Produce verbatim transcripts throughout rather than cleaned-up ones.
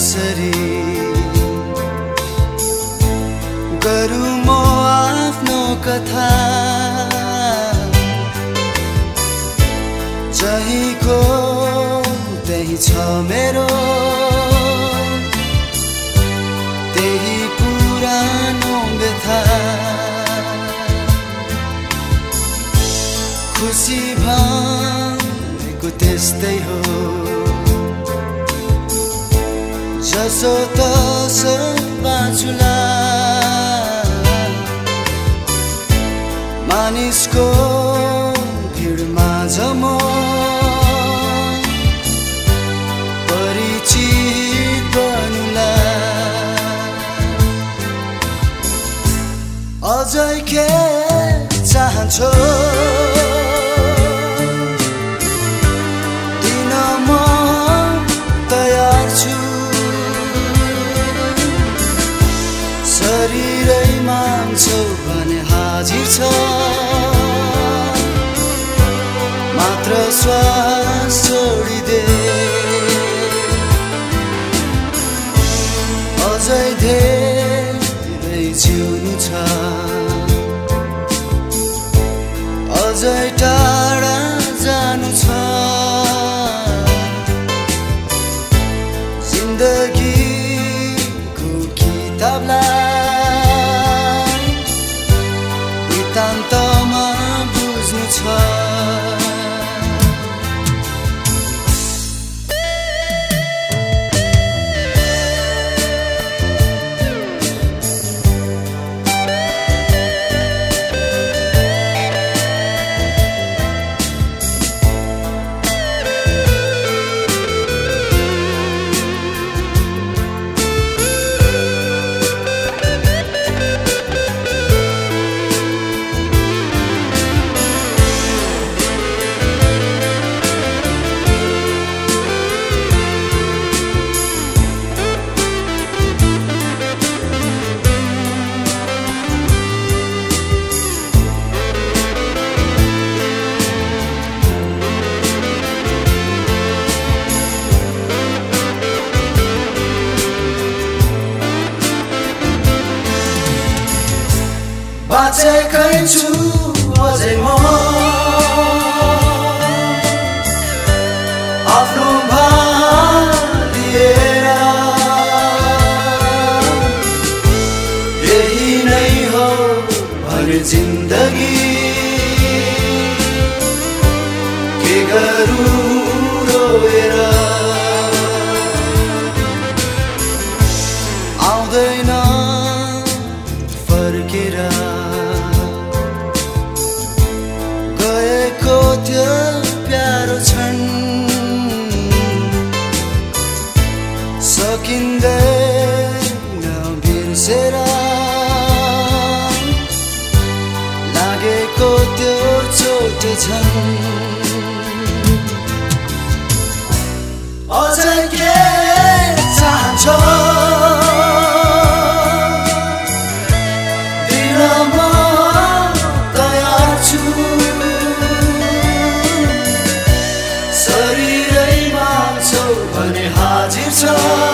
कसरी गरौँ म आफ्नो कथा जहीँको त्यही छ मेरो त्यही पुरानो व्यथा खुसी भनेको त्यस्तै हो जसो तसो बाँचुला मानिसको भिडमा झम परिचित बनुला अझै के चाहन्छौ दिन म तयार छु शरीरै माग्छौ भने हाजिर छ मात्र श्वास छोडिदे अझै धेरै जिउनु छ अझै टाढा जानु छ जिन्दगीको किताबलाई नितान्तमा बुझ्नु छ बाँचेकै छु अझै म आफ्नो भार लिएर यही नै हो भने जिन्दगी के गरौँ रोएर आउँदैन फर्केर गएको त्यो प्यारो क्षण सकिँदैन बिर्सेर लागेको त्यो चोट झन् अझै के चाहन्छौ शरीरै माग्छौ भने हाजिर छ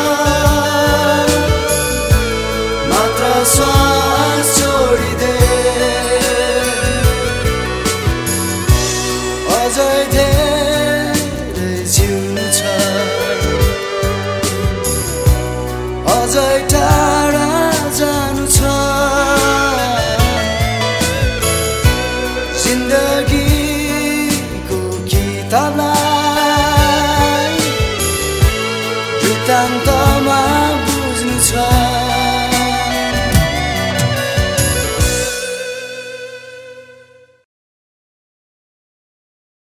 मात्र श्वास छोडिदे अझै धेरै जिउनु छ अझै टाढा जानु छ जिन्दगीको किताबलाई वृत्तान्त